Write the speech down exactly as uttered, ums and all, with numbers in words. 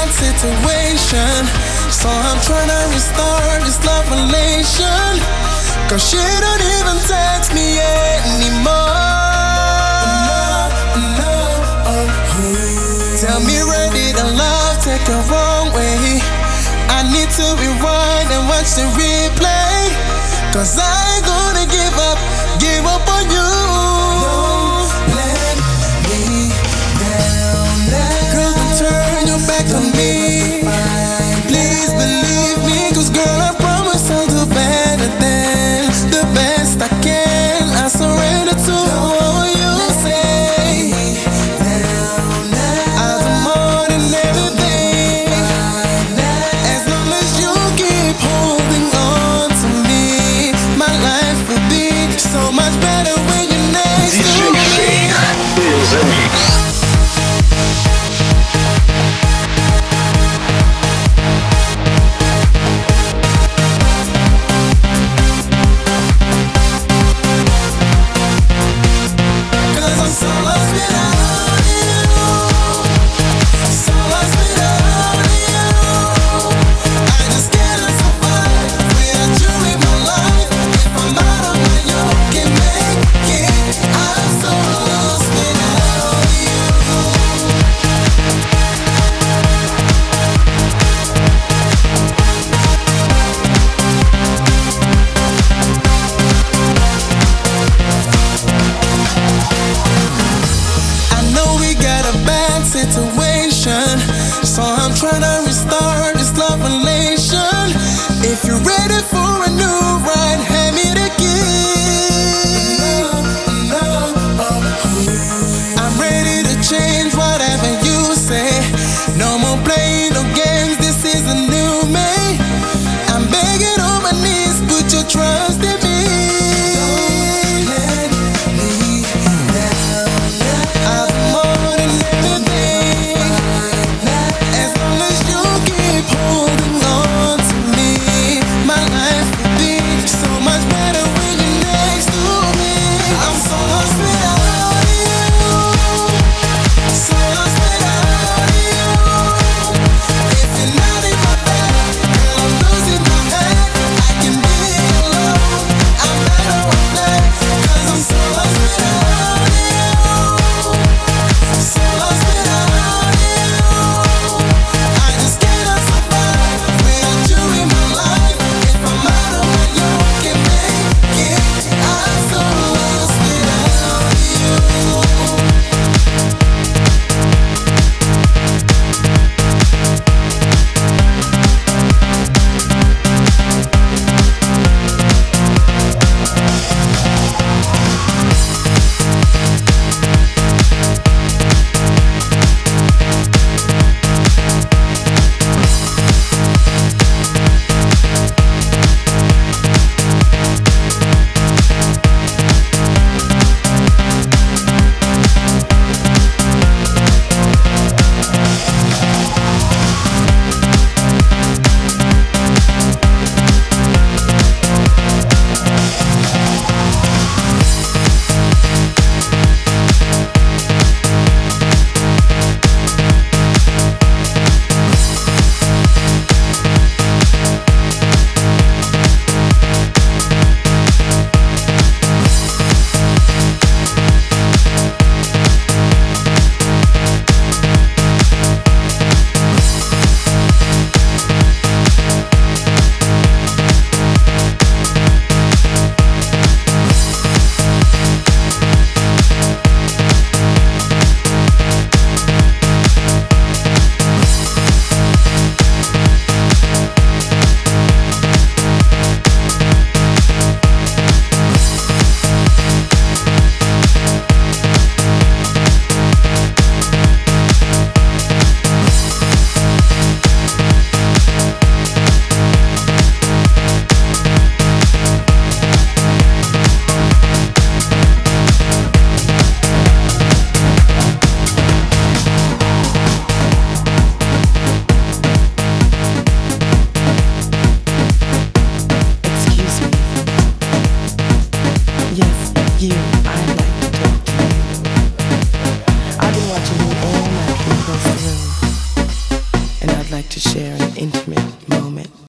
bad situation, so I'm tryna restart this love relation. Cause she don't even text me anymore. No, oh, tell me, where did the love take a wrong way? I need to rewind and watch the replay. Cause I ain't gonna give up, give up on you. Don't let me down now. Girl, don't turn your back on me. Please believe me, cause girl, I promise I'll do better than the best I can. I surrender to all you say. I'll do more than everything, as long as you keep holding on to me. My life will be so much better when you're I'd like to share an intimate